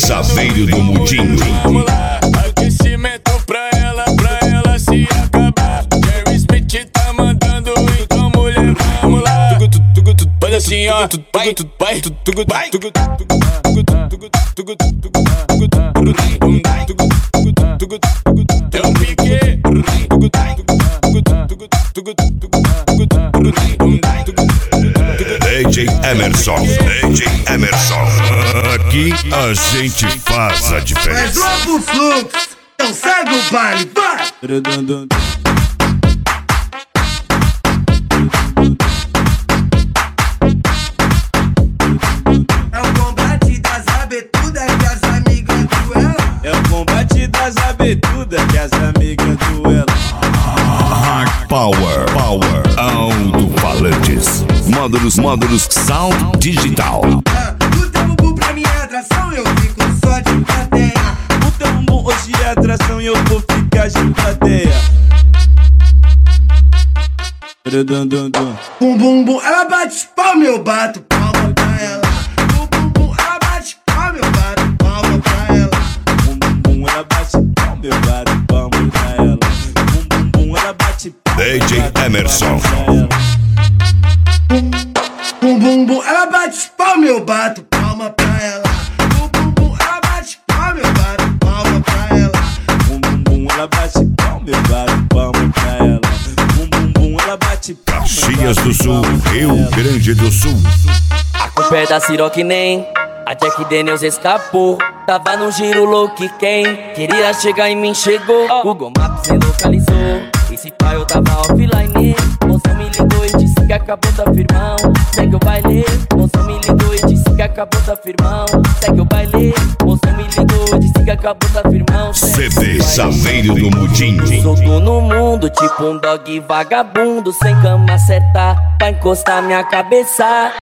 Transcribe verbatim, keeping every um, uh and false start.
Saveiro do Mudinho. Vamos lá, aquecimento pra ela, pra ela se acabar. Jerry Smith tá mandando, então mulher, vamos lá. Faz assim, ó, vai, vai, vai. Eu piquei. D J Emerson, D J Emerson. Aqui a gente faz a Mas diferença. logo o fluxo, então segue o baile, vai! É o combate das abetudas que as amigas duelam. É o combate das abetudas que as amigas duelam. Hard Power, Power, alto-falantes, módulos, módulos, sound digital. Ah, o teu bumbum pra minha atração, eu fico só de plateia. O teu bumbum hoje é atração e eu vou ficar de plateia. Bum bum bum, ela bate palma, eu bato palma pra ela. Bum bum bum, ela bate palma, eu bato palma pra ela. Bum bum bum, ela bate palma, eu bato palma pra ela. Bum bum bum, ela bate palma, D J Emerson. Bum bum bum, ela bate palma, eu bato palma pra ela. Bum bum bum, ela bate palma, eu bato palma pra ela. Bum bum bum, ela bate palma, eu bato palma pra ela. Bum bum bum, ela bate palma. Caxias do Sul, Rio Grande do Sul. A culpa é da Ciro que nem a Jack Daniels escapou. Tava num giro louco e quem queria chegar em mim chegou. Google Maps me localizou. Esse pai eu tava offline. Moço me ligou e disse que acabou da firmão. Segue o baile. Moço me ligou e disse que acabou da firmão. Segue o baile. Moço me ligou e disse que acabou da firmão. C D Saveiro do Mudinho. Solto no mundo, tipo um dog vagabundo. Sem cama certa pra encostar minha cabeça.